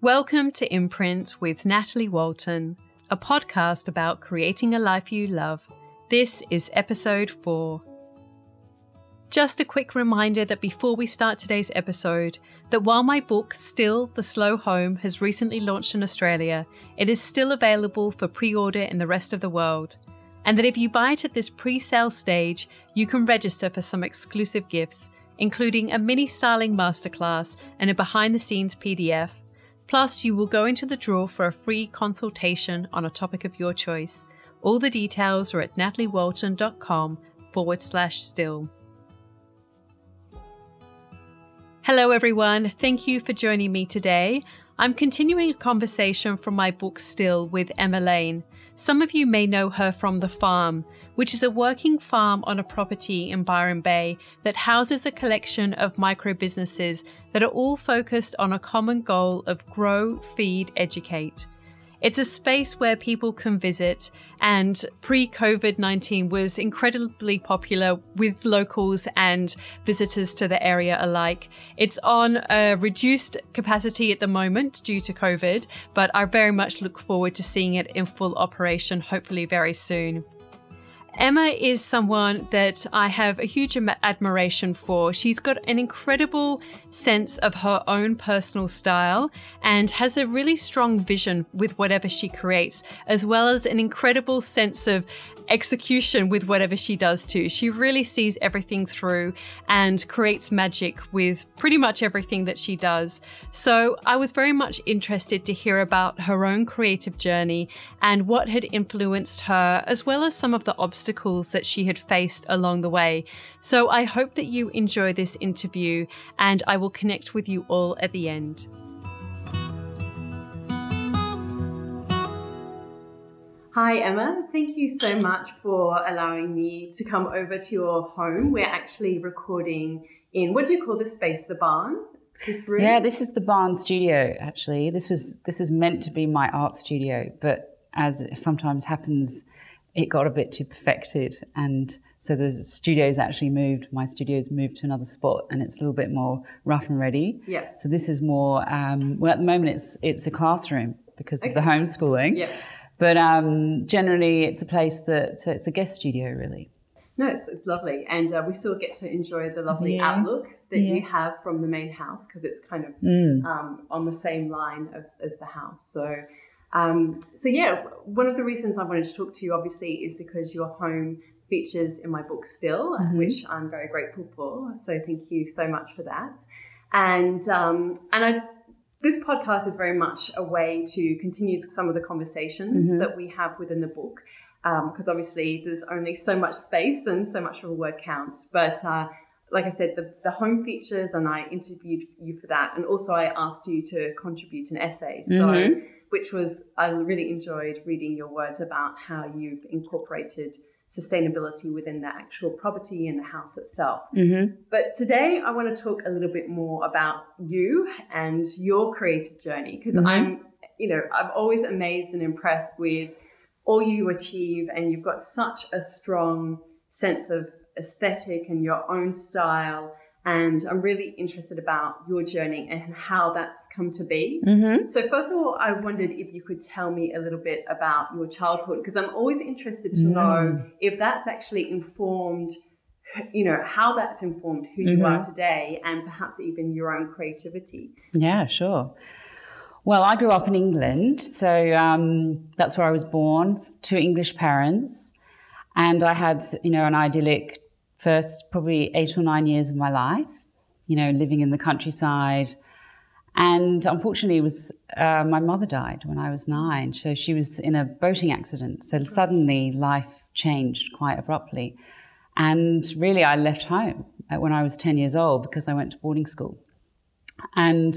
Welcome to Imprint with Natalie Walton, a podcast about creating a life you love. This is episode 4. Just a quick reminder that before we start today's episode, that while my book, Still, The Slow Home, has recently launched in Australia, it is still available for pre-order in the rest of the world. And that if you buy it at this pre-sale stage, you can register for some exclusive gifts, including a mini styling masterclass and a behind-the-scenes PDF. Plus, you will go into the draw for a free consultation on a topic of your choice. All the details are at nataliewalton.com/still. Hello everyone, thank you for joining me today. I'm continuing a conversation from my book Still with Emma Lane. Some of you may know her from The Farm, which is a working farm on a property in Byron Bay that houses a collection of micro-businesses that are all focused on a common goal of grow, feed, educate. It's a space where people can visit, and pre-COVID-19 was incredibly popular with locals and visitors to the area alike. It's on a reduced capacity at the moment due to COVID, but I very much look forward to seeing it in full operation, hopefully very soon. Emma is someone that I have a huge admiration for. She's got an incredible sense of her own personal style and has a really strong vision with whatever she creates, as well as an incredible sense of execution with whatever she does too. She really sees everything through and creates magic with pretty much everything that she does. So I was very much interested to hear about her own creative journey and what had influenced her, as well as some of the obstacles that she had faced along the way. So I hope that you enjoy this interview, and I will connect with you all at the end. Hi Emma, thank you so much for allowing me to come over to your home. We're actually recording in, what do you call this space, the barn? This room? Yeah, this is the barn studio actually. This was meant to be my art studio, but as sometimes happens, it got a bit too perfected, and so the studio's actually moved. My studio's moved to another spot, and it's a little bit more rough and ready. Yeah. So this is more, well at the moment it's a classroom because of the homeschooling. Yeah. But generally, it's a place that it's a guest studio, really. No, it's lovely, and we still get to enjoy the lovely outlook that you have from the main house, because it's kind of on the same line as the house. So yeah, one of the reasons I wanted to talk to you, obviously, is because your home features in my book Still, which I'm very grateful for. So thank you so much for that. And this podcast is very much a way to continue some of the conversations that we have within the book, because obviously there's only so much space and so much of a word count. But like I said, the home features, and I interviewed you for that. And also I asked you to contribute an essay, I really enjoyed reading your words about how you've incorporated sustainability within the actual property and the house itself. But today I want to talk a little bit more about you and your creative journey, because I'm always amazed and impressed with all you achieve, and you've got such a strong sense of aesthetic and your own style. And I'm really interested about your journey and how that's come to be. So first of all, I wondered if you could tell me a little bit about your childhood, because I'm always interested to know if that's actually informed, how that's informed who you are today, and perhaps even your own creativity. Yeah, sure. Well, I grew up in England, so that's where I was born, to English parents. And I had, an idyllic first probably 8 or 9 years of my life, living in the countryside. And unfortunately, my mother died when I was 9. So she was in a boating accident. So suddenly life changed quite abruptly. And really, I left home when I was 10 years old because I went to boarding school. And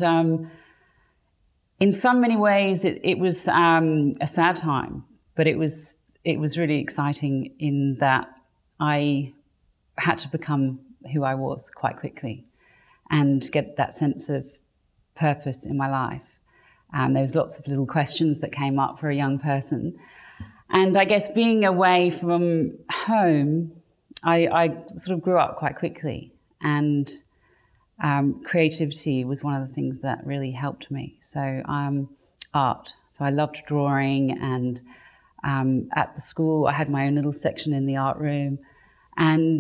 in so many ways, it was a sad time, but it was really exciting in that I had to become who I was quite quickly and get that sense of purpose in my life. There was lots of little questions that came up for a young person. And I guess being away from home, I sort of grew up quite quickly. And creativity was one of the things that really helped me. So art. So I loved drawing, and at the school I had my own little section in the art room. And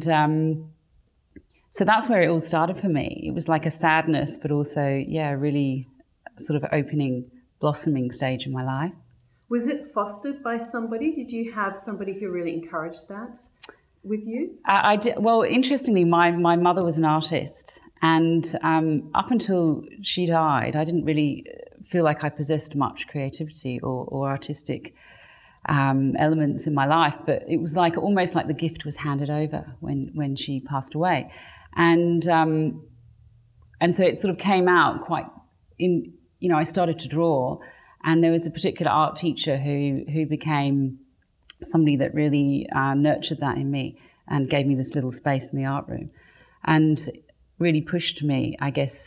so that's where it all started for me. It was like a sadness, but also, really sort of opening, blossoming stage in my life. Was it fostered by somebody? Did you have somebody who really encouraged that with you? I did. Well, interestingly, my mother was an artist, and up until she died, I didn't really feel like I possessed much creativity or artistic elements in my life. But it was like almost like the gift was handed over when she passed away, and so it sort of came out quite in. I started to draw, and there was a particular art teacher who became somebody that really nurtured that in me and gave me this little space in the art room, and really pushed me, I guess,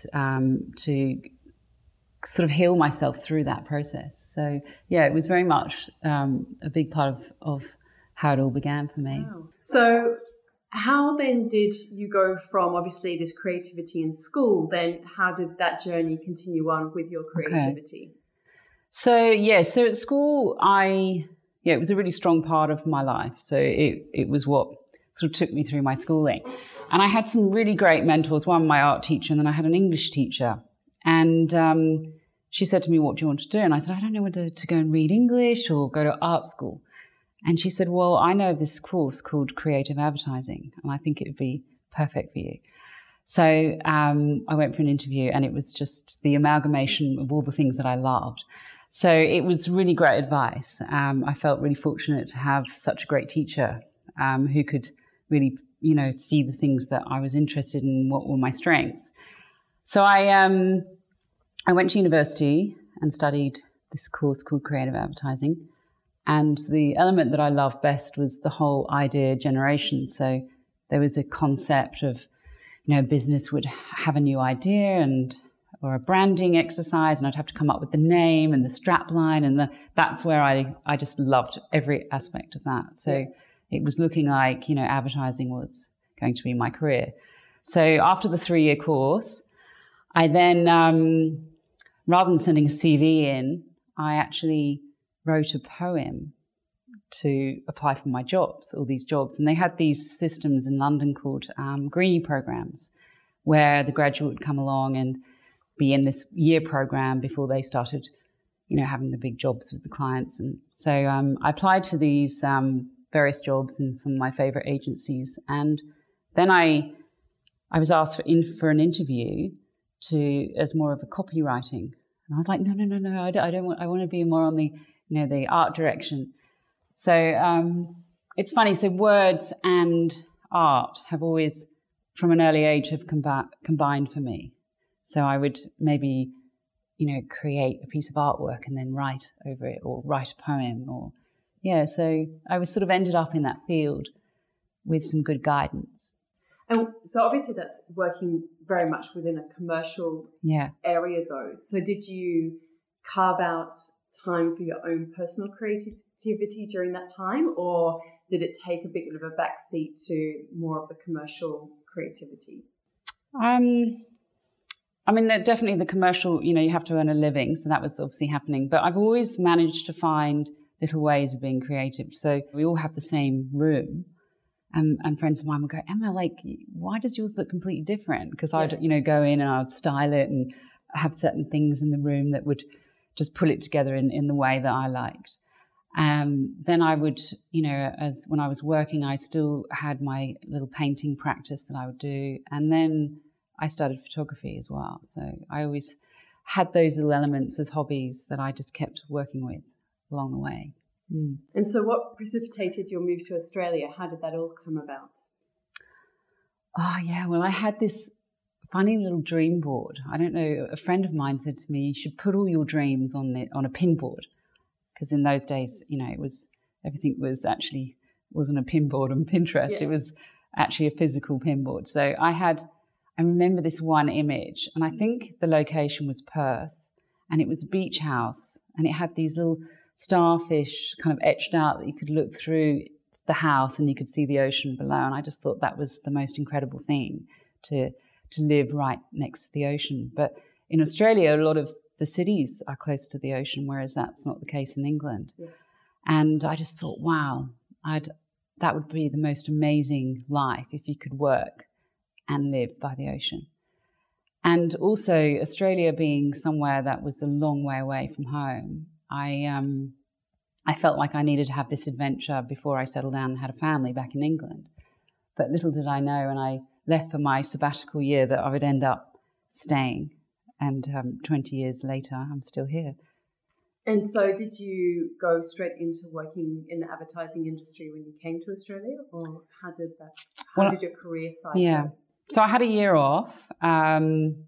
to sort of heal myself through that process. So, it was very much a big part of how it all began for me. Wow. So how then did you go from, obviously, this creativity in school, then how did that journey continue on with your creativity? Okay. So at school, it was a really strong part of my life. So it was what sort of took me through my schooling. And I had some really great mentors, one my art teacher, and then I had an English teacher. And she said to me, "What do you want to do?" And I said, "I don't know whether to go and read English or go to art school." And she said, "Well, I know of this course called Creative Advertising, and I think it would be perfect for you." So I went for an interview, and it was just the amalgamation of all the things that I loved. So it was really great advice. I felt really fortunate to have such a great teacher who could really, see the things that I was interested in, what were my strengths. So I went to university and studied this course called Creative Advertising. And the element that I loved best was the whole idea generation. So there was a concept of, a business would have a new idea or a branding exercise, and I'd have to come up with the name and the strap line, and that's where I just loved every aspect of that. So it was looking like, advertising was going to be my career. So after the 3-year course, I then, rather than sending a CV in, I actually wrote a poem to apply for my jobs, all these jobs. And they had these systems in London called Greenie programs, where the graduate would come along and be in this year program before they started, having the big jobs with the clients. And so I applied for these various jobs in some of my favorite agencies. And then I was asked for an interview as more of a copywriting. And I was like, no, I want to be more on the, the art direction. So it's funny. So words and art have always, from an early age, have combined for me. So I would maybe, create a piece of artwork and then write over it, or write a poem, so I was sort of ended up in that field with some good guidance. And so obviously that's working very much within a commercial area though. So did you carve out time for your own personal creativity during that time, or did it take a bit of a backseat to more of the commercial creativity? Definitely the commercial, you have to earn a living. So that was obviously happening. But I've always managed to find little ways of being creative. So we all have the same room. And friends of mine would go, "Emma, why does yours look completely different?" Because I'd, go in and I'd style it and have certain things in the room that would just pull it together in the way that I liked. Then I would, as when I was working, I still had my little painting practice that I would do. And then I started photography as well. So I always had those little elements as hobbies that I just kept working with along the way. Mm. And so what precipitated your move to Australia? How did that all come about? Oh, yeah. Well, I had this funny little dream board. I don't know. A friend of mine said to me, "You should put all your dreams on a pin board." Because in those days, everything wasn't a pin board on Pinterest. Yeah. It was actually a physical pin board. So I remember this one image, and I think the location was Perth, and it was a beach house, and it had these little starfish kind of etched out that you could look through the house and you could see the ocean below. And I just thought that was the most incredible thing to to live right next to the ocean. But in Australia, a lot of the cities are close to the ocean, whereas that's not the case in England. Yeah. And I just thought, wow, that would be the most amazing life if you could work and live by the ocean. And also Australia being somewhere that was a long way away from home, I felt like I needed to have this adventure before I settled down and had a family back in England. But little did I know when I left for my sabbatical year that I would end up staying. And 20 years later, I'm still here. And so did you go straight into working in the advertising industry when you came to Australia? Or how did your career side go? So I had a year off, and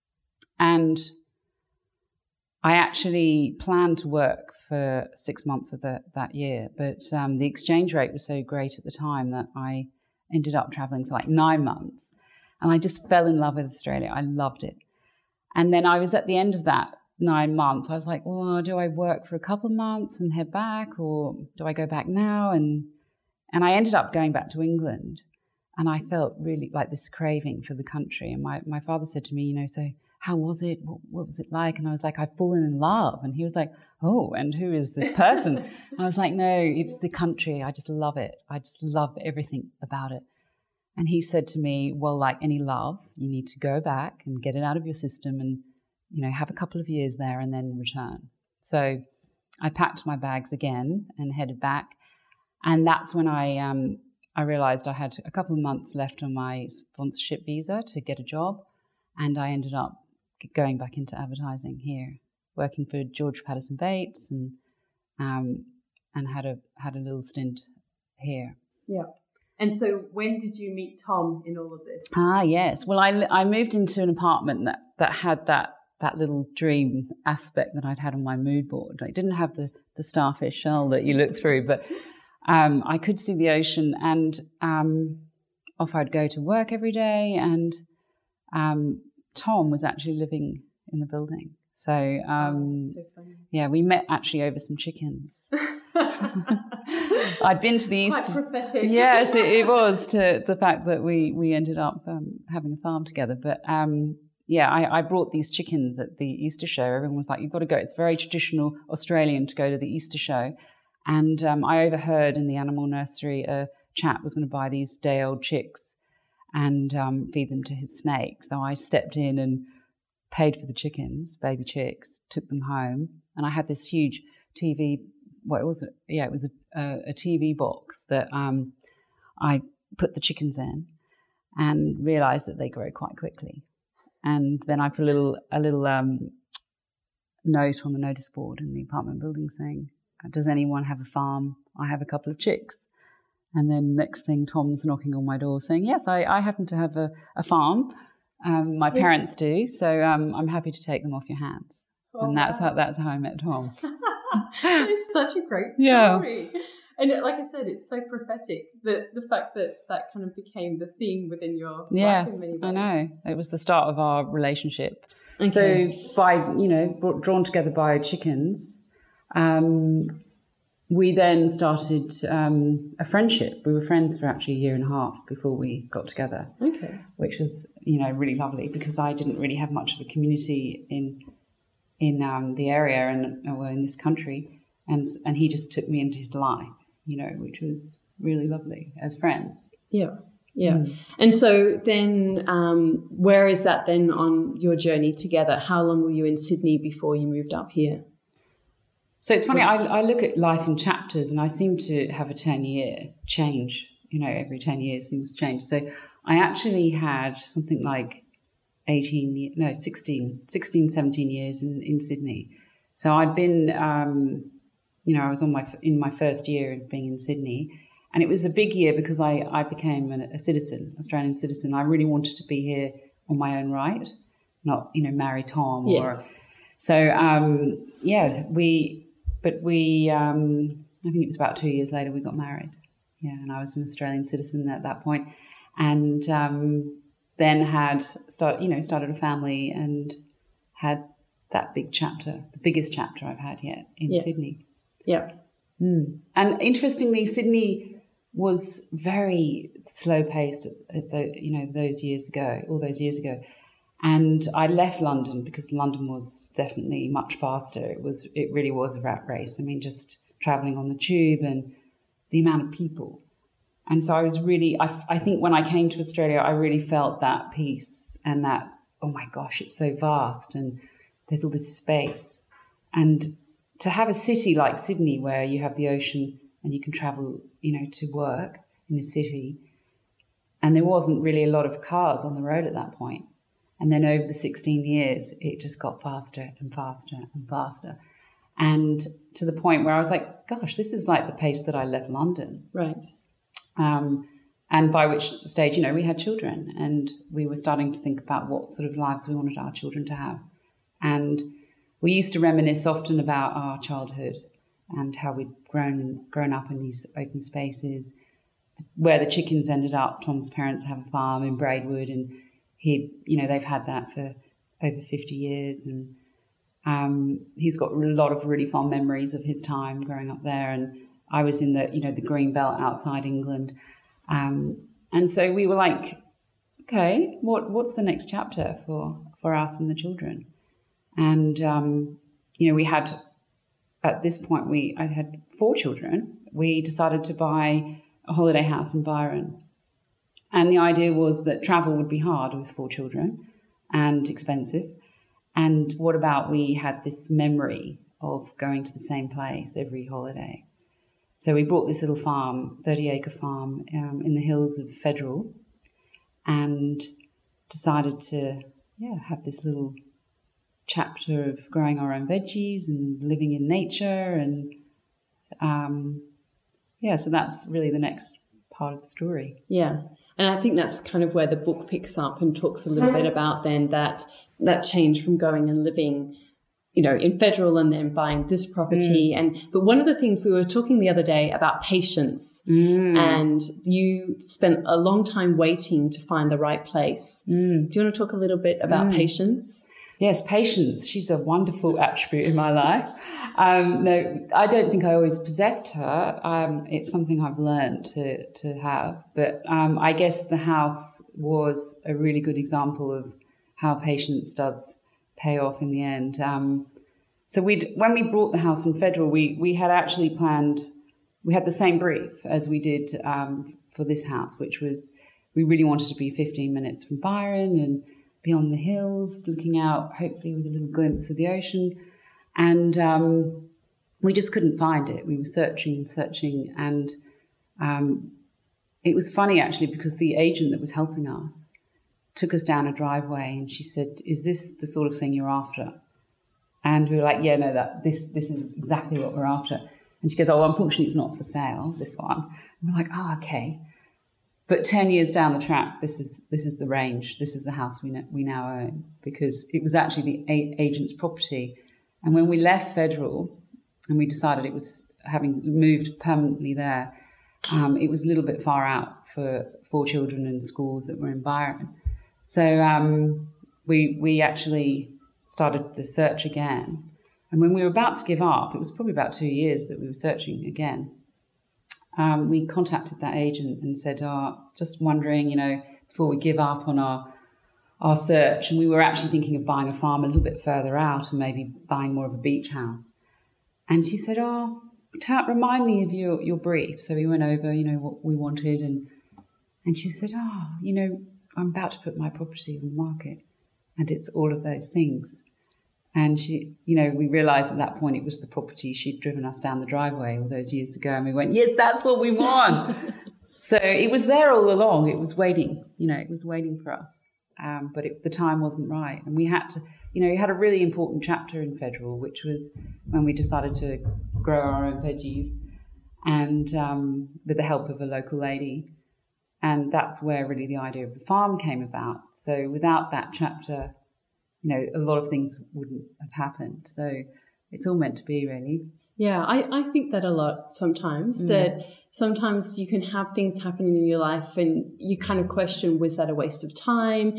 I actually planned to work for 6 months of that year, but the exchange rate was so great at the time that I ended up traveling for like 9 months, and I just fell in love with Australia. I loved it. And then I was at the end of that 9 months. I was like, well, do I work for a couple of months and head back, or do I go back now? And I ended up going back to England. And I felt really like this craving for the country. And my father said to me, so how was it? What was it like? And I was like, I've fallen in love. And he was like, oh, and who is this person? And I was like, no, it's the country. I just love it. I just love everything about it. And he said to me, well, like any love, you need to go back and get it out of your system and, have a couple of years there and then return. So I packed my bags again and headed back. And that's when I realised I had a couple of months left on my sponsorship visa to get a job, and I ended up going back into advertising here, working for George Patterson Bates, and had a little stint here. Yeah. And so when did you meet Tom in all of this? Yes. Well, I moved into an apartment that had that little dream aspect that I'd had on my mood board. I didn't have the starfish shell that you look through, but I could see the ocean, and off I'd go to work every day. And Tom was actually living in the building. So, so funny. Yeah, we met actually over some chickens. I'd been to the Easter. Quite prophetic. Yes, it was, to the fact that we ended up having a farm together. But I brought these chickens at the Easter show. Everyone was like, you've got to go. It's very traditional Australian to go to the Easter show. And I overheard in the animal nursery a chap was going to buy these day-old chicks and feed them to his snake. So I stepped in and paid for the chickens, baby chicks, took them home. And I had this huge TV, it was a TV box that I put the chickens in and realised that they grow quite quickly. And then I put a little note on the notice board in the apartment building saying, does anyone have a farm? I have a couple of chicks. And then next thing, Tom's knocking on my door saying, yes, I happen to have a farm. My parents do, so I'm happy to take them off your hands. Oh, and that's how I met Tom. It's such a great story. Yeah. And like I said, it's so prophetic, the fact that kind of became the theme within your life in many ways. I know. It was the start of our relationship. Okay. So by, drawn together by chickens, we then started a friendship. We were friends for actually a year and a half before we got together. Okay. Which was, really lovely because I didn't really have much of a community in the area and in this country, and he just took me into his life, which was really lovely as friends. Yeah. Yeah. Mm. And so then where is that then on your journey together? How long were you in Sydney before you moved up here? So it's funny, I look at life in chapters and I seem to have a 10-year change, every 10 years seems to change. So I actually had something like 16, 17 years in Sydney. So I'd been, I was in my first year of being in Sydney, and it was a big year because I became a citizen, Australian citizen. I really wanted to be here on my own right, not, marry Tom. Yes. I think it was about 2 years later we got married. Yeah, and I was an Australian citizen at that point, and then started a family and had that big chapter, the biggest chapter I've had yet in Sydney. Yeah. Mm. And interestingly, Sydney was very slow paced at those years ago, all those years ago. And I left London because London was definitely much faster. It really was a rat race. I mean, just traveling on the tube and the amount of people. And so I was really, I think when I came to Australia, I really felt that peace and that, oh my gosh, it's so vast and there's all this space. And to have a city like Sydney where you have the ocean and you can travel, to work in a city, and there wasn't really a lot of cars on the road at that point. And then over the 16 years, it just got faster and faster and faster. And to the point where I was like, gosh, this is like the pace that I left London. Right. And by which stage, we had children and we were starting to think about what sort of lives we wanted our children to have. And we used to reminisce often about our childhood and how we'd grown up in these open spaces where the chickens ended up. Tom's parents have a farm in Braidwood, and they've had that for over 50 years. And he's got a lot of really fond memories of his time growing up there. And I was in the green belt outside England. And so we were like, okay, what's the next chapter for us and the children? And, we had, at this point, I had 4 children. We decided to buy a holiday house in Byron. And the idea was that travel would be hard with 4 children and expensive. And what about we had this memory of going to the same place every holiday? So we bought this little farm, 30-acre farm in the hills of Federal, and decided to have this little chapter of growing our own veggies and living in nature. And so that's really the next part of the story. Yeah. And I think that's kind of where the book picks up and talks a little bit about then that change from going and living, in Federal and then buying this property. But one of the things we were talking the other day about patience, and you spent a long time waiting to find the right place. Do you want to talk a little bit about patience? Yes, patience. She's a wonderful attribute in my life. No, I don't think I always possessed her. It's something I've learned to have. But I guess the house was a really good example of how patience does pay off in the end. So when we bought the house in Federal, we had actually planned, we had the same brief as we did for this house, which was we really wanted to be 15 minutes from Byron and be on the hills, looking out, hopefully with a little glimpse of the ocean. And we just couldn't find it. We were searching, and it was funny, actually, because the agent that was helping us took us down a driveway and she said, "Is this the sort of thing you're after?" And we were like, "Yeah, no, this is exactly what we're after." And she goes, "Oh, unfortunately, it's not for sale, this one." And we're like, "Oh, okay." But 10 years down the track, this is the range. This is the house we now own, because it was actually the agent's property. And when we left Federal and we decided it was having moved permanently there, it was a little bit far out for 4 children and schools that were in Byron. So we actually started the search again. And when we were about to give up, it was probably about 2 years that we were searching again. We contacted that agent and said, just wondering, before we give up on our search. And we were actually thinking of buying a farm a little bit further out and maybe buying more of a beach house. And she said, remind me of your brief. So we went over, what we wanted. And she said, I'm about to put my property on the market. And it's all of those things. And she, we realised at that point it was the property she'd driven us down the driveway all those years ago. And we went, yes, that's what we want. So it was there all along. It was waiting, it was waiting for us. But the time wasn't right. And we had to, we had a really important chapter in Federal, which was when we decided to grow our own veggies and with the help of a local lady. And that's where really the idea of the farm came about. So without that chapter, a lot of things wouldn't have happened. So it's all meant to be, really. Yeah, I think that a lot sometimes, that sometimes you can have things happening in your life and you kind of question, was that a waste of time?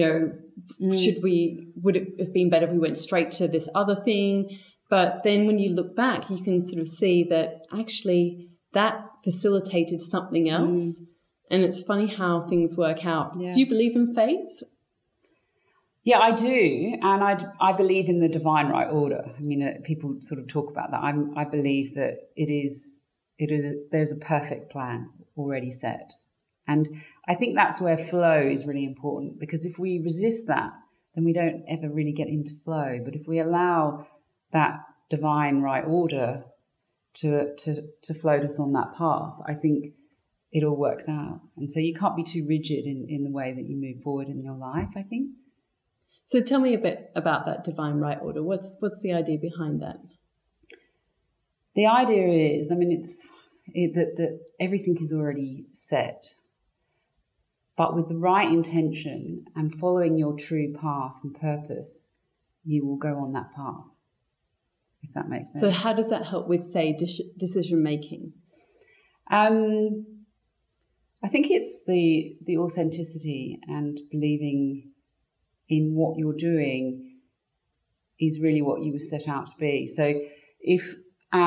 Would it have been better if we went straight to this other thing? But then when you look back, you can sort of see that actually that facilitated something else. And it's funny how things work out. Yeah. Do you believe in fate? Yeah, I do, and I believe in the divine right order. I mean, people sort of talk about that. I believe that there's a perfect plan already set, and I think that's where flow is really important, because if we resist that, then we don't ever really get into flow. But if we allow that divine right order to float us on that path, I think it all works out. And so you can't be too rigid in the way that you move forward in your life, I think. So tell me a bit about that divine right order. What's the idea behind that? The idea is, I mean, that everything is already set, but with the right intention and following your true path and purpose, you will go on that path, if that makes sense. So how does that help with, say, decision making? I think it's the authenticity and believing in what you're doing is really what you were set out to be. So if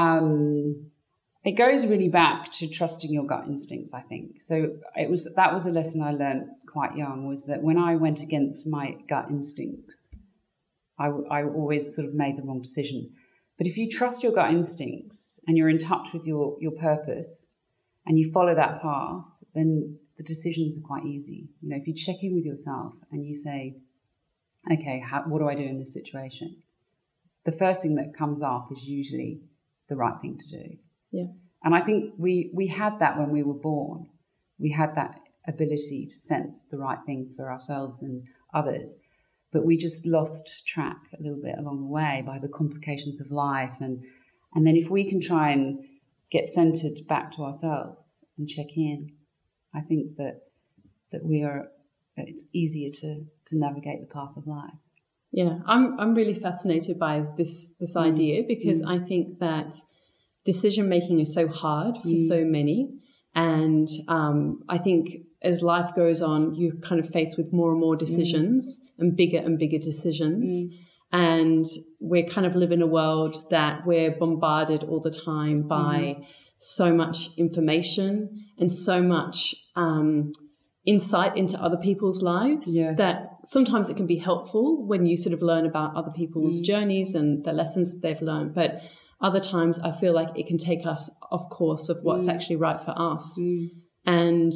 it goes really back to trusting your gut instincts, I think. So that was a lesson I learned quite young, was that when I went against my gut instincts, I always sort of made the wrong decision. But if you trust your gut instincts and you're in touch with your purpose and you follow that path, then the decisions are quite easy. You know, if you check in with yourself and you say, okay, what do I do in this situation? The first thing that comes up is usually the right thing to do. Yeah. And I think we had that when we were born. We had that ability to sense the right thing for ourselves and others. But we just lost track a little bit along the way by the complications of life. And then if we can try and get centered back to ourselves and check in, I think that it's easier to navigate the path of life. Yeah, I'm really fascinated by this idea, because I think that decision making is so hard for so many, and I think as life goes on, you're kind of faced with more and more decisions and bigger decisions, and we're kind of live in a world that we're bombarded all the time by so much information and so much insight into other people's lives, that sometimes it can be helpful when you sort of learn about other people's journeys and the lessons that they've learned. But other times I feel like it can take us off course of what's actually right for us. And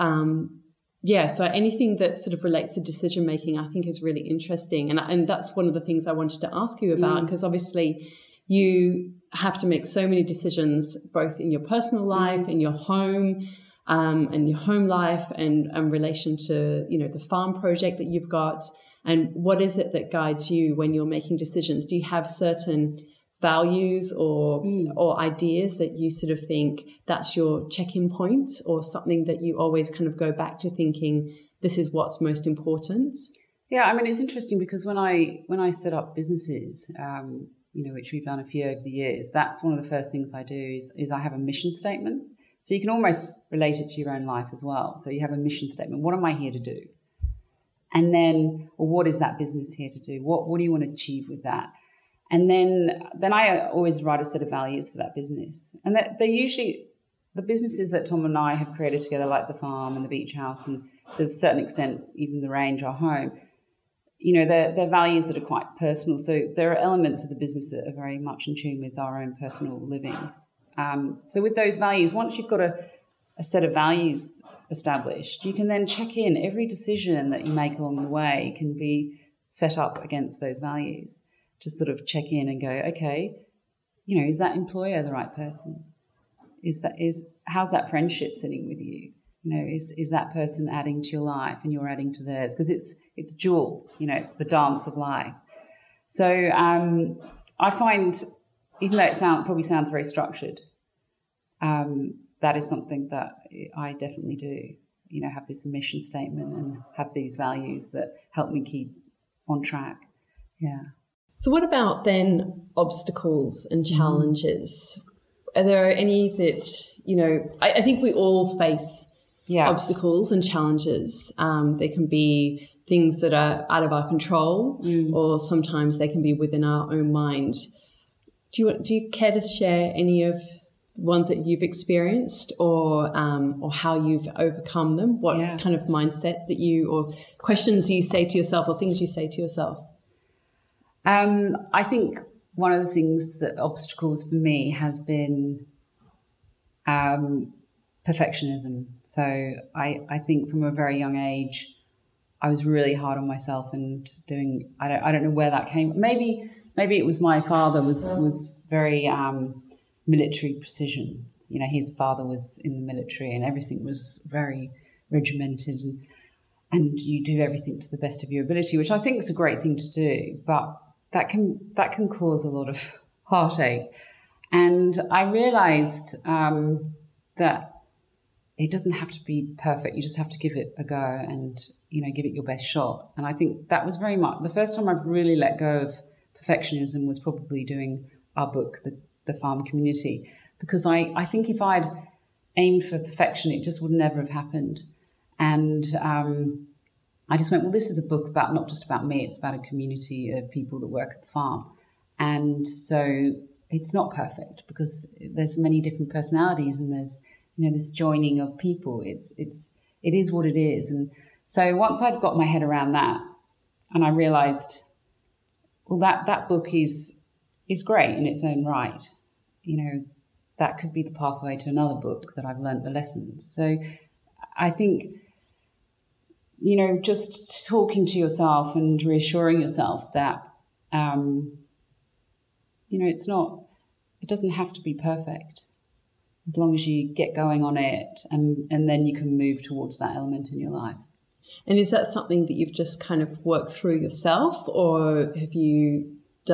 so anything that sort of relates to decision making, I think is really interesting. And that's one of the things I wanted to ask you about, because obviously you have to make so many decisions, both in your personal life, in your home, and your home life, and relation to, you know, the farm project that you've got. And what is it that guides you when you're making decisions? Do you have certain values or ideas that you sort of think that's your check-in point, or something that you always kind of go back to thinking this is what's most important? Yeah, I mean, it's interesting because when I set up businesses, which we've done a few over the years, that's one of the first things I do is I have a mission statement. So you can almost relate it to your own life as well. So you have a mission statement. What am I here to do? And then, what is that business here to do? What do you want to achieve with that? And then I always write a set of values for that business. And they're usually the businesses that Tom and I have created together, like the farm and the beach house, and to a certain extent, even the range, our home. You know, they're values that are quite personal. So there are elements of the business that are very much in tune with our own personal living. So with those values, once you've got a set of values established, you can then check in. Every decision that you make along the way can be set up against those values to sort of check in and go, okay, you know, is that employer the right person? How's that friendship sitting with you? You know, is that person adding to your life and you're adding to theirs? Because it's dual, you know, it's the dance of life. So I find, even though it probably sounds very structured, that is something that I definitely do. You know, have this mission statement and have these values that help me keep on track. Yeah. So what about then obstacles and challenges? Are there any that, you know, I think we all face obstacles and challenges. They can be things that are out of our control, or sometimes they can be within our own mind. Do you care to share any of ones that you've experienced, or how you've overcome them? What kind of mindset that you, or questions you say to yourself, or things you say to yourself? I think one of the things that obstacles for me has been perfectionism. So I think from a very young age, I was really hard on myself and doing, I don't know where that came. Maybe it was my father was very military precision. You know, his father was in the military and everything was very regimented, and you do everything to the best of your ability, which I think is a great thing to do, but that can cause a lot of heartache. And I realized that it doesn't have to be perfect. You just have to give it a go and, you know, give it your best shot. And I think that was very much the first time I've really let go of perfectionism was probably doing our book, The Farm Community, because I think if I'd aimed for perfection, it just would never have happened. And I just went, well, this is a book about not just about me, it's about a community of people that work at the farm. And so it's not perfect because there's many different personalities and there's, you know, this joining of people. It is what it is. And so once I'd got my head around that, and I realized, well, that book is great in its own right. You know, that could be the pathway to another book that I've learned the lessons. So I think, you know, just talking to yourself and reassuring yourself that, you know, it doesn't have to be perfect. As long as you get going on it and then you can move towards that element in your life. And is that something that you've just kind of worked through yourself, or have you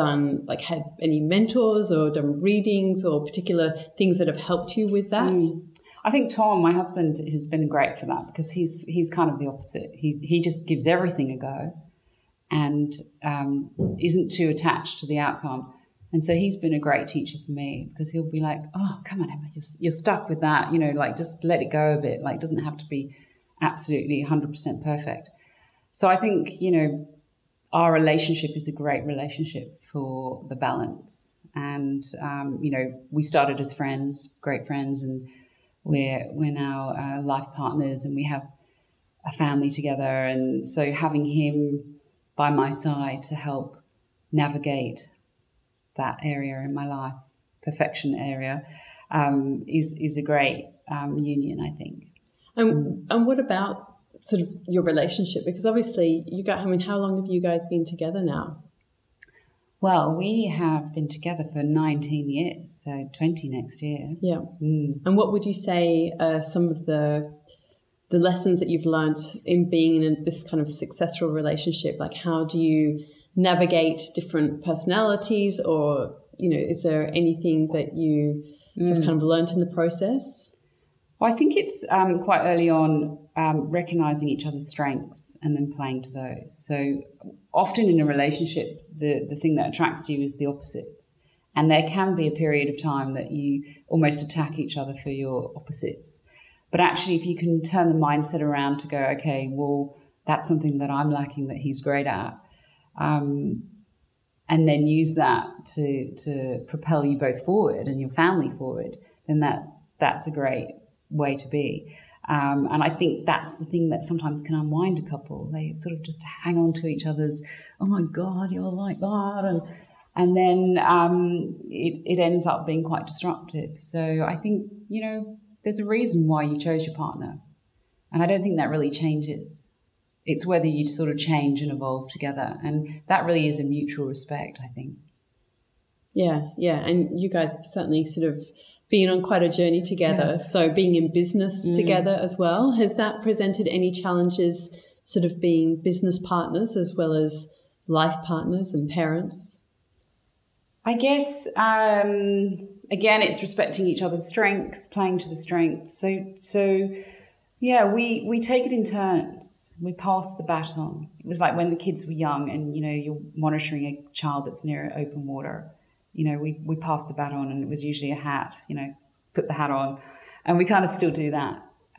had any mentors or done readings or particular things that have helped you with that? I think Tom, my husband, has been great for that because he's kind of the opposite. He just gives everything a go and isn't too attached to the outcome. And so he's been a great teacher for me because he'll be like, oh, come on, Emma, you're stuck with that. You know, like just let it go a bit. Like it doesn't have to be absolutely 100% perfect. So I think, you know, our relationship is a great relationship for the balance. And, you know, we started as friends, great friends, and we're now life partners and we have a family together. And so having him by my side to help navigate that area in my life, perfection area, is a great union, I think. And what about sort of your relationship? Because obviously how long have you guys been together now? Well, we have been together for 19 years, so 20 next year. Yeah. And what would you say are some of the lessons that you've learned in being in this kind of successful relationship? Like, how do you navigate different personalities, or, you know, is there anything that you have kind of learned in the process? Well, I think it's quite early on recognizing each other's strengths and then playing to those. So often in a relationship, the thing that attracts you is the opposites. And there can be a period of time that you almost attack each other for your opposites. But actually, if you can turn the mindset around to go, okay, well, that's something that I'm lacking that he's great at, and then use that to propel you both forward and your family forward, then that's a great way to be. And I think that's the thing that sometimes can unwind a couple. They sort of just hang on to each other's, oh my God, you're like that. And then it ends up being quite destructive. So I think, you know, there's a reason why you chose your partner. And I don't think that really changes. It's whether you sort of change and evolve together. And that really is a mutual respect, I think. Yeah. And you guys have certainly sort of been on quite a journey together. Yeah. So being in business together as well, has that presented any challenges, sort of being business partners as well as life partners and parents? I guess, again, it's respecting each other's strengths, playing to the strengths. So yeah, we take it in turns. We pass the baton. It was like when the kids were young and, you know, you're monitoring a child that's near open water. You know, we passed the baton and it was usually a hat, you know, put the hat on. And we kind of still do that.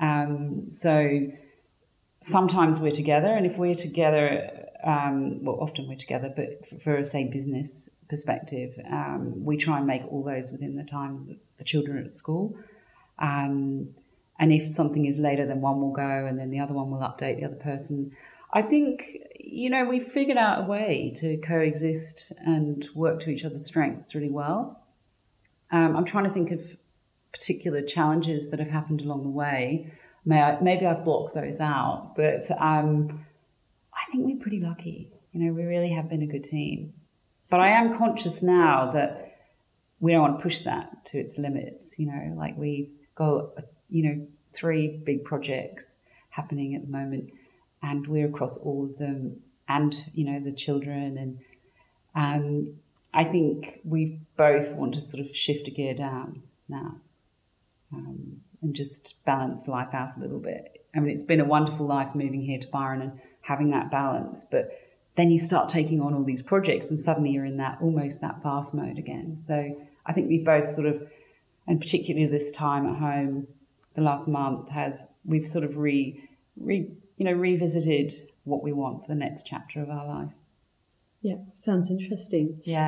So sometimes we're together, and if we're together, well, often we're together, but for say business, perspective. We try and make all those within the time that the children are at school. And if something is later, then one will go and then the other one will update the other person. I think, we've figured out a way to coexist and work to each other's strengths really well. I'm trying to think of particular challenges that have happened along the way. Maybe I've blocked those out, but I think we're pretty lucky. We really have been a good team. But I am conscious now that we don't want to push that to its limits. Like we've got, 3 big projects happening at the moment, and we're across all of them, and, the children. And I think we both want to sort of shift a gear down now and just balance life out a little bit. I mean, it's been a wonderful life moving here to Byron and having that balance, but then you start taking on all these projects and suddenly you're in that almost that fast mode again. So I think we both sort of, and particularly this time at home, the last month, we've sort of revisited what we want for the next chapter of our life. Yeah, sounds interesting. Yeah.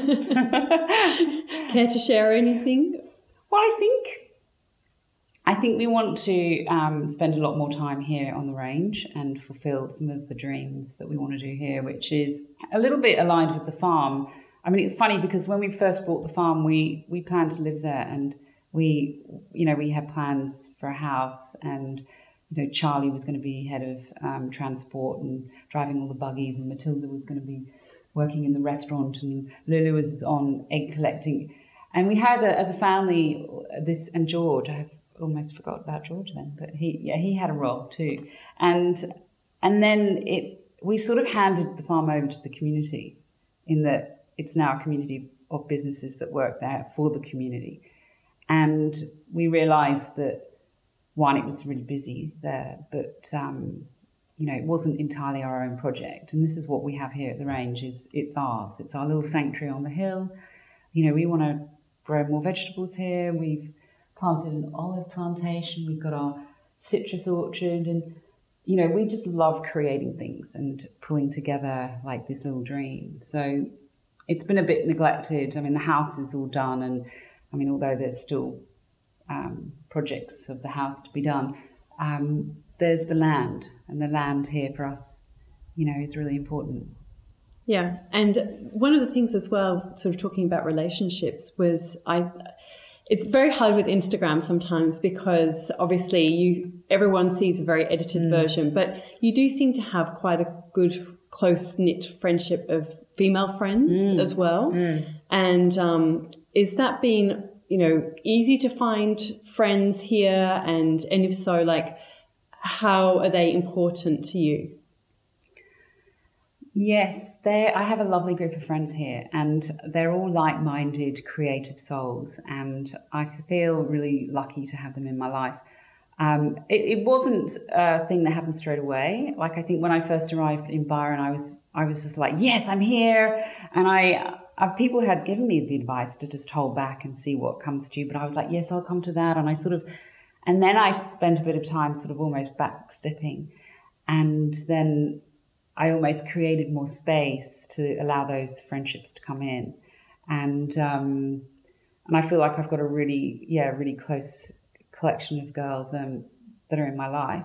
Care to share anything? Well, I think we want to spend a lot more time here on the range and fulfill some of the dreams that we want to do here, which is a little bit aligned with the farm. I mean, it's funny because when we first bought the farm, we planned to live there, and we had plans for a house, and Charlie was going to be head of transport and driving all the buggies, and Matilda was going to be working in the restaurant, and Lulu was on egg collecting. And we had, as a family, and George, I almost forgot about George then, but he had a role too. And then we sort of handed the farm over to the community, in that it's now a community of businesses that work there for the community. And we realised that, one, it was really busy there, but it wasn't entirely our own project. And this is what we have here at the range, it's ours. It's our little sanctuary on the hill. We want to grow more vegetables here. We've planted an olive plantation. We've got our citrus orchard, and we just love creating things and pulling together like this little dream. So it's been a bit neglected. I mean, the house is all done, and I mean, although there's still projects of the house to be done, there's the land, and the land here for us, is really important. Yeah, and one of the things as well, sort of talking about relationships, was it's very hard with Instagram sometimes, because obviously everyone sees a very edited version, but you do seem to have quite a good close-knit friendship of female friends as well. And is that been, easy to find friends here? And if so, like, how are they important to you? Yes, I have a lovely group of friends here, and they're all like-minded, creative souls, and I feel really lucky to have them in my life. It wasn't a thing that happened straight away. Like, I think when I first arrived in Byron, I was just like, yes, I'm here, and people had given me the advice to just hold back and see what comes to you, but I was like, yes, I'll come to that, and then I spent a bit of time sort of almost backstepping, and then I almost created more space to allow those friendships to come in. And I feel like I've got a really close collection of girls that are in my life,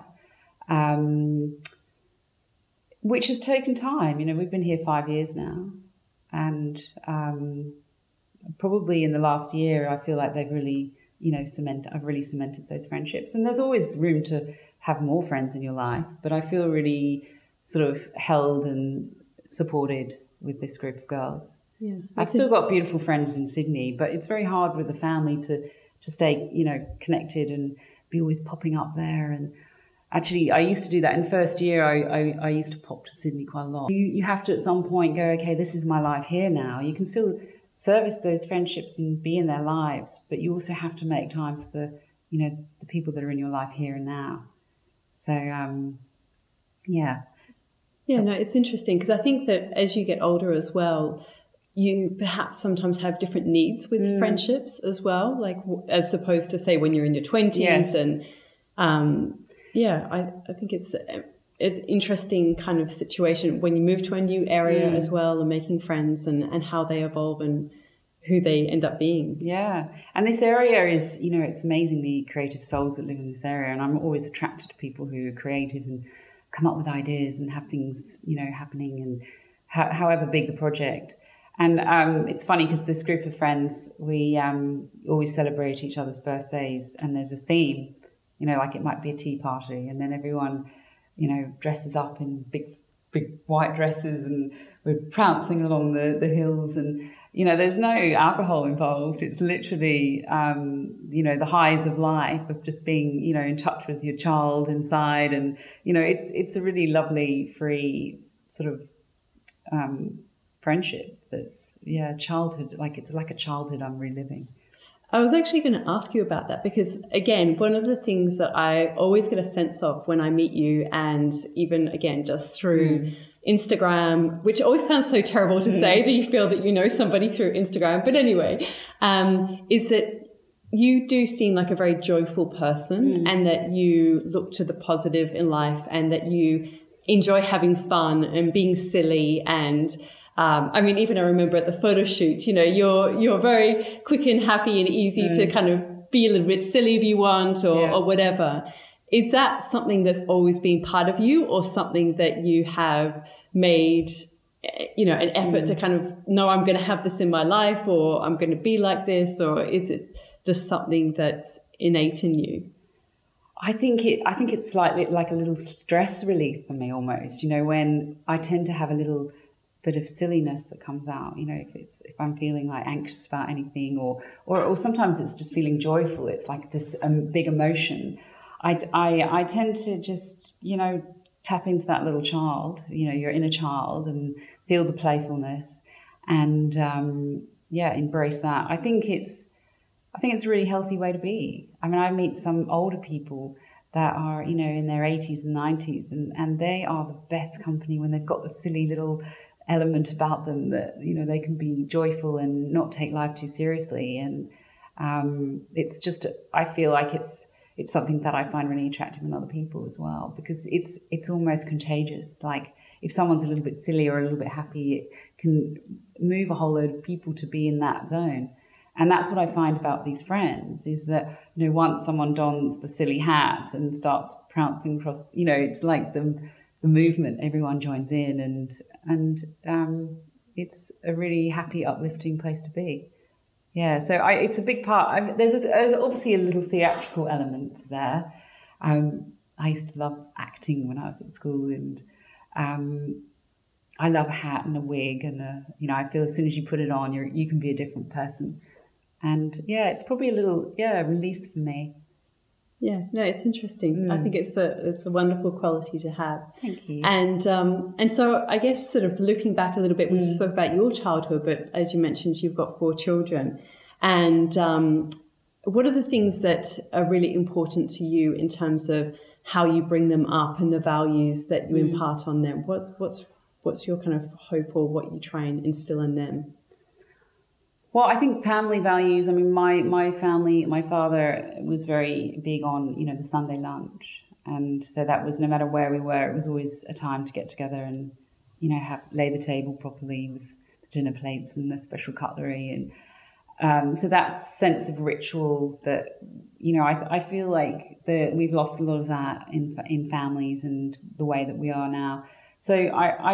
which has taken time. We've been here 5 years now. And probably in the last year, I feel like they've really, I've really cemented those friendships. And there's always room to have more friends in your life. But I feel really sort of held and supported with this group of girls. Yeah, I've still got beautiful friends in Sydney, but it's very hard with the family to stay, connected and be always popping up there. And actually, I used to do that in the first year. I used to pop to Sydney quite a lot. You have to at some point go, okay, this is my life here now. You can still service those friendships and be in their lives, but you also have to make time for the people that are in your life here and now. So, yeah. Yeah, no, it's interesting, because I think that as you get older as well, you perhaps sometimes have different needs with friendships as well, like as opposed to, say, when you're in your 20s. Yes. And I think it's an interesting kind of situation when you move to a new area as well, and making friends and how they evolve and who they end up being. Yeah. And this area is, you know, it's amazing, the creative souls that live in this area. And I'm always attracted to people who are creative and come up with ideas and have things, you know, happening, and however big the project. And it's funny because this group of friends, we always celebrate each other's birthdays, and there's a theme, you know, like it might be a tea party, and then everyone, you know, dresses up in big white dresses, and we're prancing along the hills, and you know, there's no alcohol involved. It's literally, you know, the highs of life, of just being, you know, in touch with your child inside. And, you know, it's a really lovely, free sort of friendship that's, childhood. Like, it's like a childhood I'm reliving. I was actually going to ask you about that because, again, one of the things that I always get a sense of when I meet you, and even, again, just through Instagram, which always sounds so terrible to say that you feel that you know somebody through Instagram. But anyway, is that you do seem like a very joyful person, and that you look to the positive in life, and that you enjoy having fun and being silly. And I mean, even I remember at the photo shoot, you know, you're very quick and happy and easy to kind of be a little bit silly if you want, or whatever. Is that something that's always been part of you, or something that you have made, you know, an effort to kind of, no, I'm going to have this in my life, or I'm going to be like this, or is it just something that's innate in you? I think it's slightly like a little stress relief for me almost, you know, when I tend to have a little bit of silliness that comes out, you know, if I'm feeling like anxious about anything, or sometimes it's just feeling joyful. It's like this big emotion. I tend to just, you know, tap into that little child, you know, your inner child, and feel the playfulness, and embrace that. I think it's a really healthy way to be. I mean, I meet some older people that are, you know, in their 80s and 90s, and they are the best company when they've got the silly little element about them that, you know, they can be joyful and not take life too seriously. And it's just, I feel like it's something that I find really attractive in other people as well, because it's almost contagious. Like, if someone's a little bit silly or a little bit happy, it can move a whole load of people to be in that zone. And that's what I find about these friends, is that, you know, once someone dons the silly hat and starts prancing across, you know, it's like the movement, everyone joins in, and it's a really happy, uplifting place to be. Yeah, so it's a big part. There's obviously a little theatrical element there. I used to love acting when I was at school, and I love a hat and a wig, and you know, I feel as soon as you put it on, you can be a different person. And it's probably a little release for me. Yeah, no, it's interesting. I think it's a wonderful quality to have. Thank you. And so I guess sort of looking back a little bit, we spoke about your childhood, but as you mentioned, you've got 4 children. And what are the things that are really important to you in terms of how you bring them up and the values that you impart on them? What's your kind of hope, or what you try and instill in them? Well, I think family values. I mean, my family, my father was very big on, you know, the Sunday lunch. And so that was, no matter where we were, it was always a time to get together and, you know, lay the table properly with the dinner plates and the special cutlery. And so that sense of ritual that, you know, I feel like we've lost a lot of that in families and the way that we are now. So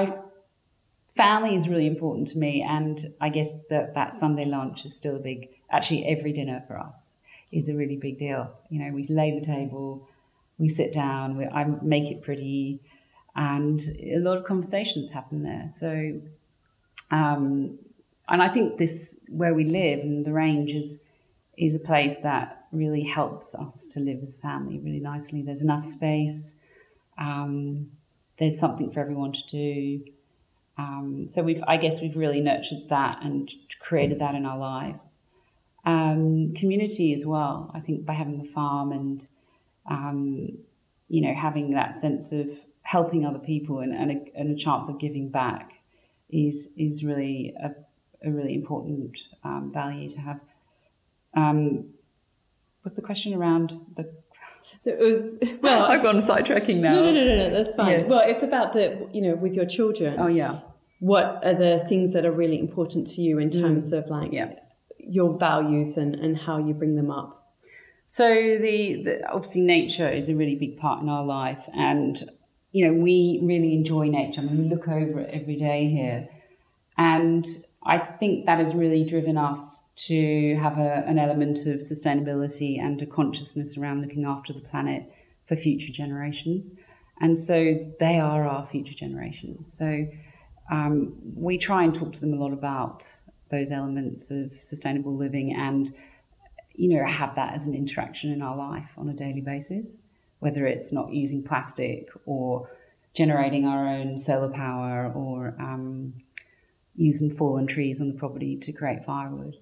family is really important to me, and I guess that Sunday lunch is still actually every dinner for us is a really big deal. You know, we lay the table, we sit down, I make it pretty, and a lot of conversations happen there. So, and I think where we live in the Range is a place that really helps us to live as a family really nicely. There's enough space, there's something for everyone to do. So I guess we've really nurtured that and created that in our lives. Community as well. I think by having the farm and, you know, having that sense of helping other people and a chance of giving back is really a really important value to have. What's the question around the? It was, well, I've gone sidetracking now. No, that's fine. Yeah. Well, it's about with your children. Oh, yeah. What are the things that are really important to you in terms of your values and how you bring them up? So the obviously nature is a really big part in our life, and we really enjoy nature. I mean, we look over it every day here, and I think that has really driven us to have an element of sustainability and a consciousness around looking after the planet for future generations. And so they are our future generations. So we try and talk to them a lot about those elements of sustainable living and, have that as an interaction in our life on a daily basis, whether it's not using plastic or generating our own solar power or using fallen trees on the property to create firewood.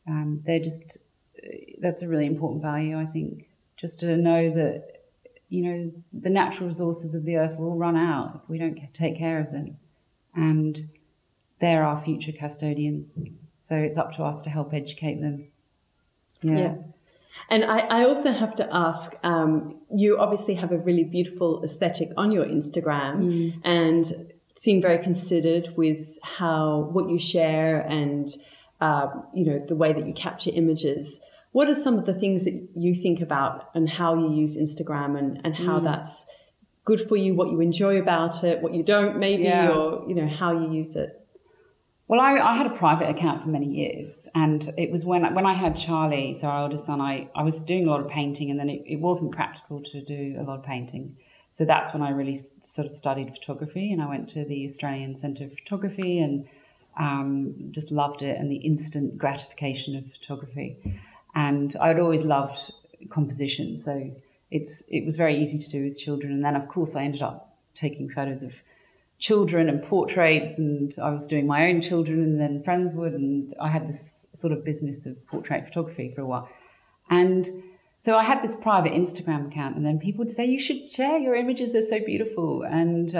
That's a really important value, I think, just to know that, the natural resources of the earth will run out if we don't take care of them. And they're our future custodians. So it's up to us to help educate them. Yeah. And I also have to ask, you obviously have a really beautiful aesthetic on your Instagram and seem very considered with what you share and the way that you capture images. What are some of the things that you think about and how you use Instagram and how that's good for you, what you enjoy about it, what you don't maybe, or, how you use it? Well, I had a private account for many years, and it was when I had Charlie, so our oldest son, I was doing a lot of painting, and then it wasn't practical to do a lot of painting. So that's when I really sort of studied photography, and I went to the Australian Centre of Photography and just loved it and the instant gratification of photography. And I'd always loved composition, so it was very easy to do with children. And then, of course, I ended up taking photos of children and portraits, and I was doing my own children and then friends would, and I had this sort of business of portrait photography for a while. And so I had this private Instagram account, and then people would say, you should share your images, they're so beautiful. And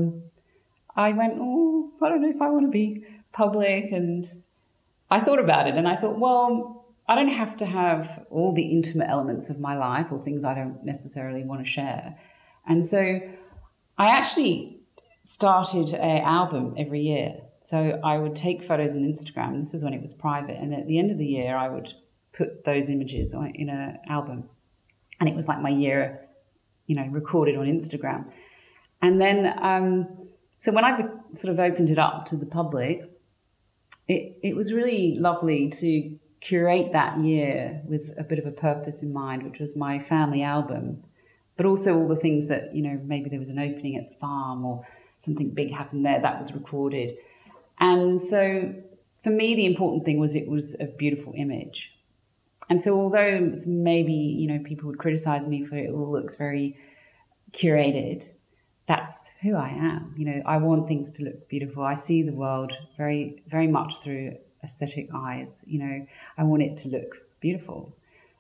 I went, I don't know if I want to be public. And I thought about it, and I thought, well, I don't have to have all the intimate elements of my life or things I don't necessarily want to share. And so I actually started an album every year. So I would take photos on Instagram. This was when it was private. And at the end of the year, I would put those images in an album. And it was like my year, recorded on Instagram. And then, so when I sort of opened it up to the public, it was really lovely to curate that year with a bit of a purpose in mind, which was my family album, but also all the things that, maybe there was an opening at the farm or something big happened there that was recorded. And so for me, the important thing was it was a beautiful image. And so although maybe, people would criticize me for it all looks very curated, that's who I am. I want things to look beautiful. I see the world very, very much through aesthetic eyes. I want it to look beautiful.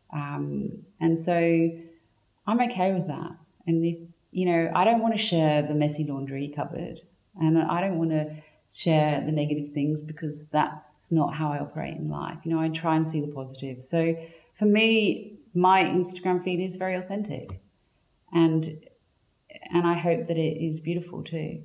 And so I'm okay with that. And if, I don't want to share the messy laundry cupboard, and I don't want to share the negative things because that's not how I operate in life. I try and see the positive. So for me, my Instagram feed is very authentic, and I hope that it is beautiful too.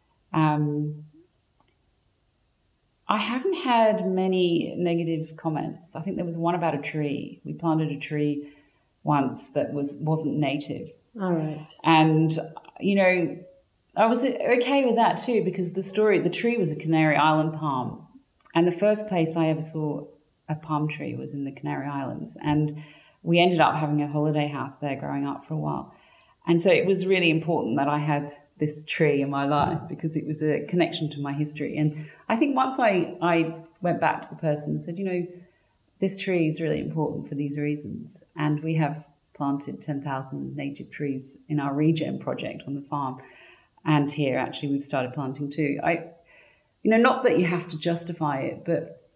I haven't had many negative comments. I think there was one about a tree. We planted a tree once that wasn't native. All right. And, I was okay with that too, because the tree was a Canary Island palm. And the first place I ever saw a palm tree was in the Canary Islands. And we ended up having a holiday house there growing up for a while. And so it was really important that I had this tree in my life because it was a connection to my history. And I think once I went back to the person and said, this tree is really important for these reasons. And we have planted 10,000 native trees in our regen project on the farm. And here, actually, we've started planting too. Not that you have to justify it, but,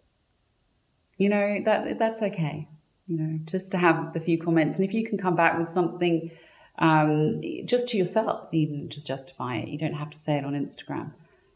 that's okay, just to have the few comments. And if you can come back with something just to yourself, even just justify it. You don't have to say it on Instagram.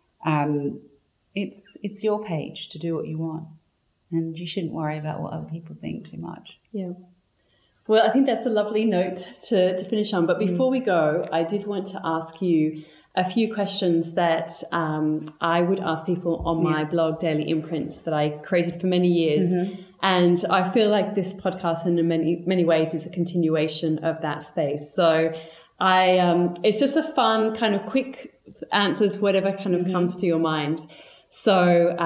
It's your page to do what you want. And you shouldn't worry about what other people think too much. Yeah. Well, I think that's a lovely note to finish on. But before we go, I did want to ask you a few questions that I would ask people on my blog, Daily Imprints, that I created for many years. Mm-hmm. And I feel like this podcast in many ways is a continuation of that space. So it's just a fun kind of quick answers, whatever kind of comes to your mind. So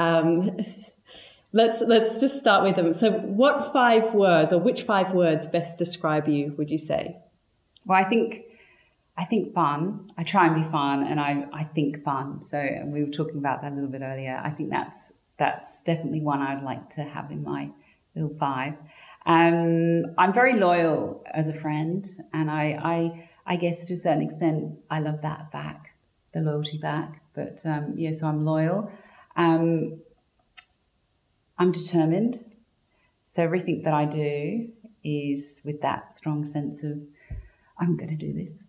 let's just start with them. So which 5 words best describe you, would you say? Well, I think fun. I try and be fun, and I think fun. So we were talking about that a little bit earlier. I think that's definitely one I'd like to have in my little 5. I'm very loyal as a friend, and I guess to a certain extent I love that back, the loyalty back. But so I'm loyal. I'm determined. So everything that I do is with that strong sense of I'm going to do this.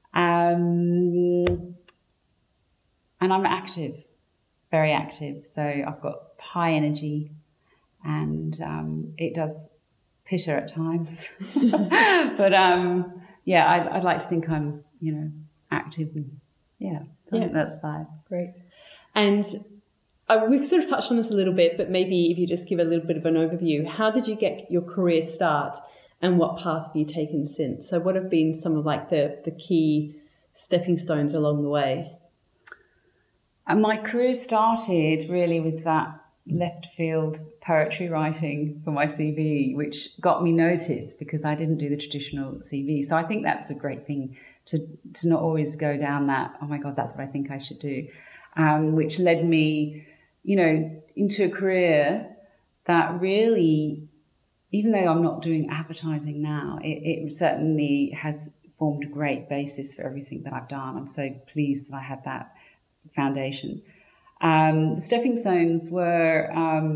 And I'm active, very active. So I've got high energy, and it does pitter at times. But I'd like to think I'm, active. And, so I think that's 5. Great. And we've sort of touched on this a little bit, but maybe if you just give a little bit of an overview, how did you get your career start? And what path have you taken since? So what have been some of like the key stepping stones along the way? And my career started really with that left field poetry writing for my CV, which got me noticed because I didn't do the traditional CV. So I think that's a great thing to not always go down that, oh my God, that's what I think I should do, which led me, into a career that really, even though I'm not doing advertising now, it certainly has formed a great basis for everything that I've done. I'm so pleased that I had that foundation. The stepping stones were,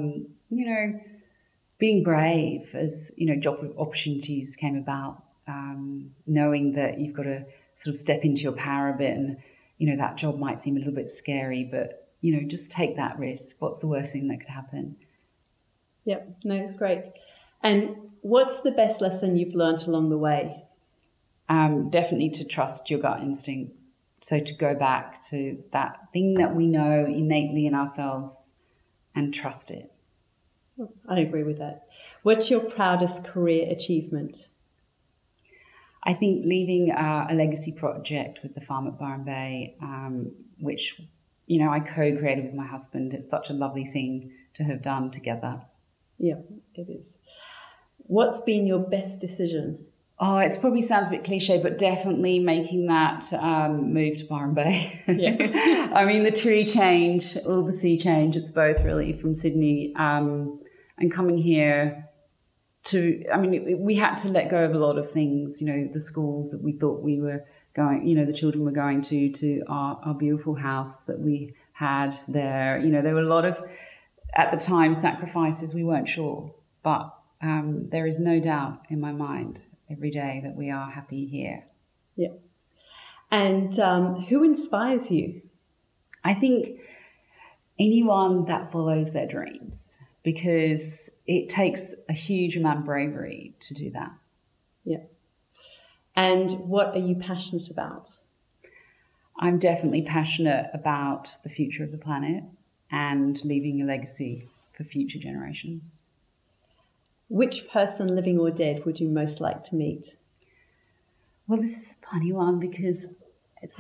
being brave as, job opportunities came about, knowing that you've got to sort of step into your power a bit, and, that job might seem a little bit scary, but, just take that risk. What's the worst thing that could happen? Yep, no, it's great. And what's the best lesson you've learnt along the way? Definitely to trust your gut instinct. So to go back to that thing that we know innately in ourselves and trust it. I agree with that. What's your proudest career achievement? I think leaving a legacy project with the farm at Byron Bay, which, I co-created with my husband. It's such a lovely thing to have done together. Yeah, it is. What's been your best decision? Oh, it probably sounds a bit cliche, but definitely making that move to Byron Bay. Yeah. I mean, the tree change, all the sea change, it's both really from Sydney and coming here we had to let go of a lot of things, the schools that we thought we were going, the children were going to our beautiful house that we had there. There were a lot of, at the time, sacrifices. We weren't sure, but there is no doubt in my mind every day that we are happy here. Yeah. And who inspires you? I think anyone that follows their dreams, because it takes a huge amount of bravery to do that. Yeah. And what are you passionate about? I'm definitely passionate about the future of the planet and leaving a legacy for future generations. Which person, living or dead, would you most like to meet? Well, this is a funny one because it's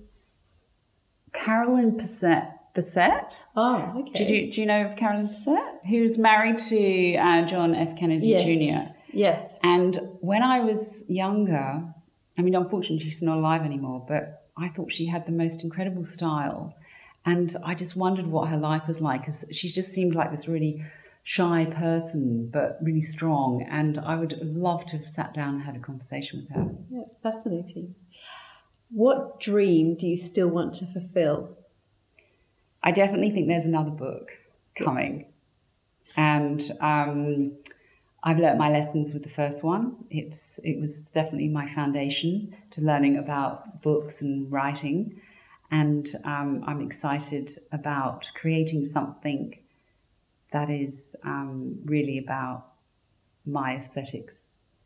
Carolyn Bessette. Oh, okay. Do you know of Carolyn Bessette? Who's married to John F. Kennedy Jr. Yes. And when I was younger, unfortunately she's not alive anymore, but I thought she had the most incredible style. And I just wondered what her life was like, because she just seemed like this really shy person, but really strong. And I would have loved to have sat down and had a conversation with her. Yeah, fascinating. What dream do you still want to fulfill? I definitely think there's another book coming. And I've learnt my lessons with the first one. It was definitely my foundation to learning about books and writing. And I'm excited about creating something that is really about my aesthetics.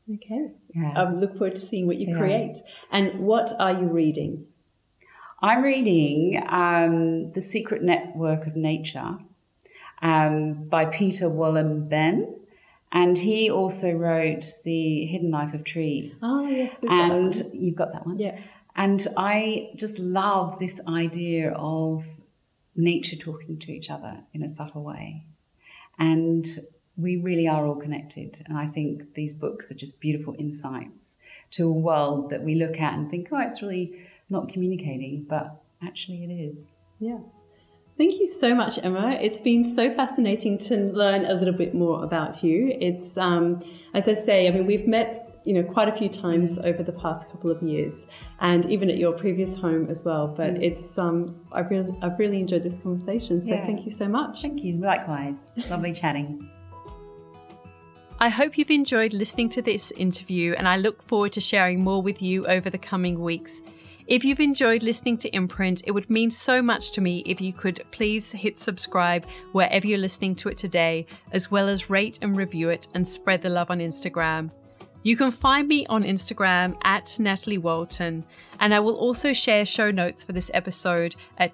Okay. Yeah. I look forward to seeing what you create. And what are you reading? I'm reading The Secret Network of Nature by Peter Wolleben. And he also wrote The Hidden Life of Trees. Oh, yes. We've got that one. You've got that one? Yeah. And I just love this idea of nature talking to each other in a subtle way. And we really are all connected. And I think these books are just beautiful insights to a world that we look at and think, oh, it's really not communicating, but actually it is. Yeah. Thank you so much, Emma. It's been so fascinating to learn a little bit more about you. It's, as I say, I mean, we've met, quite a few times over the past couple of years, and even at your previous home as well. But it's, I've really enjoyed this conversation. So thank you so much. Thank you. Likewise. Lovely chatting. I hope you've enjoyed listening to this interview, and I look forward to sharing more with you over the coming weeks. If you've enjoyed listening to Imprint, it would mean so much to me if you could please hit subscribe wherever you're listening to it today, as well as rate and review it and spread the love on Instagram. You can find me on Instagram at Natalie Walton, and I will also share show notes for this episode at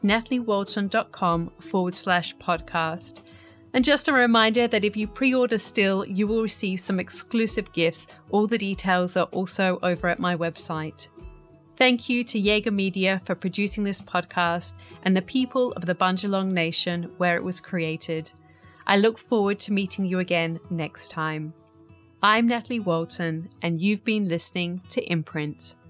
nataliewalton.com/podcast. And just a reminder that if you pre-order still, you will receive some exclusive gifts. All the details are also over at my website. Thank you to Jaeger Media for producing this podcast and the people of the Bundjalung Nation where it was created. I look forward to meeting you again next time. I'm Natalie Walton, and you've been listening to Imprint.